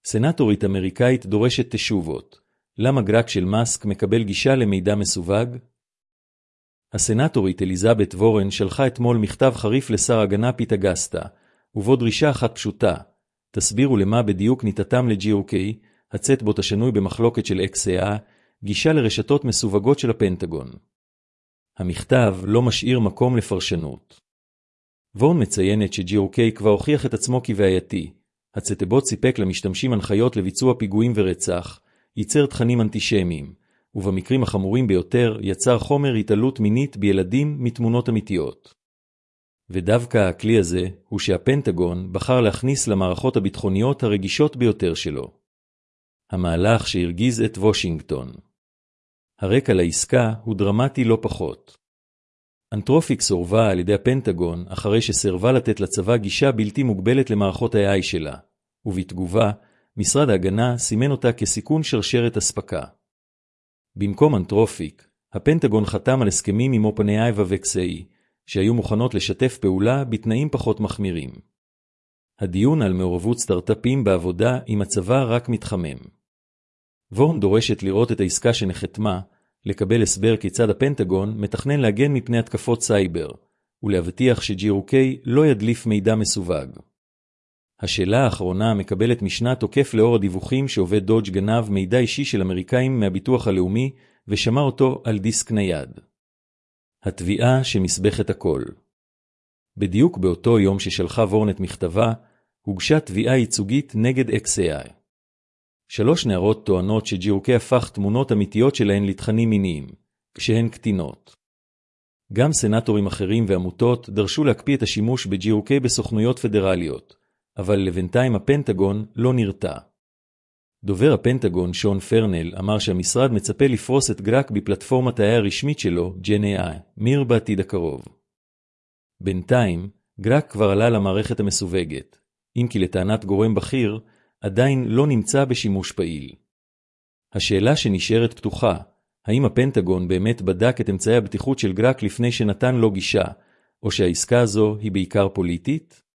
סנטורית אמריקאית דורשת תשובות. למה גרק של מאסק מקבל גישה למידע מסווג? הסנטורית אליזבת וורן שלחה אתמול מכתב חריף לשר הגנה פיט אגסטה, ובו דרישה אחת פשוטה. תסבירו למה בדיוק ניתתם ל-GOK, הצאת בו השנוי במחלוקת של XAA, גישה לרשתות מסווגות של הפנטגון. המכתב לא משאיר מקום לפרשנות. וורן מציינת ש-GOK כבר הוכיח את עצמו כבעייתי. הצטבוט סיפק למשתמשים הנחיות לביצוע פיגועים ורצח, ייצר תכנים אנטישמיים, ובמקרים החמורים ביותר יצר חומר התעללות מינית בילדים מתמונות אמיתיות. ודווקא הכלי הזה הוא שהפנטגון בחר להכניס למערכות הביטחוניות הרגישות ביותר שלו. המהלך שהרגיז את וושינגטון. הרקע לעסקה הוא דרמטי לא פחות. אנתרופיק סורבה על ידי הפנטגון אחרי שסרבה לתת לצבא גישה בלתי מוגבלת למערכות ה-AI שלה, ובתגובה, משרד ההגנה סימן אותה כסיכון שרשרת אספקה. במקום אנתרופיק, הפנטגון חתם על הסכמים עם OpenAI ו-XAI, שהיו מוכנות לשתף פעולה בתנאים פחות מחמירים. הדיון על מעורבות סטארט-אפים בעבודה עם הצבא רק מתחמם. וורן דורשת לראות את העסקה שנחתמה, לקבל הסבר כיצד הפנטגון מתכנן להגן מפני התקפות סייבר, ולהבטיח ש-GOK לא ידליף מידע מסווג. השאלה האחרונה מקבלת משנה תוקף לאור הדיווחים שעובד דודג' גנב מידע אישי של אמריקאים מהביטוח הלאומי ושמע אותו על דיסק נייד. התביעה שמסבכת הכל. בדיוק באותו יום ששלחה וורן את מכתבה, הוגשה תביעה ייצוגית נגד XAI. 3 נערות טוענות ש-GOK הפך תמונות אמיתיות שלהן לתכנים מיניים, כשהן קטינות. גם סנטורים אחרים ועמותות דרשו להקפיא את השימוש ב-GOK בסוכנויות פדרליות, אבל לבינתיים הפנטגון לא נרתע. דובר הפנטגון שון פרנל אמר שהמשרד מצפה לפרוס את גרק בפלטפורמת AI הרשמית שלו, GenAI, מיר בעתיד הקרוב. בינתיים, גרק כבר עלה למערכת המסווגת, אם כי לטענת גורם בכיר, עדיין לא נמצא בשימוש פעיל. השאלה שנשארת פתוחה, האם הפנטגון באמת בדק את אמצעי הבטיחות של גרק לפני שנתן לו גישה, או שהעסקה הזו היא בעיקר פוליטית?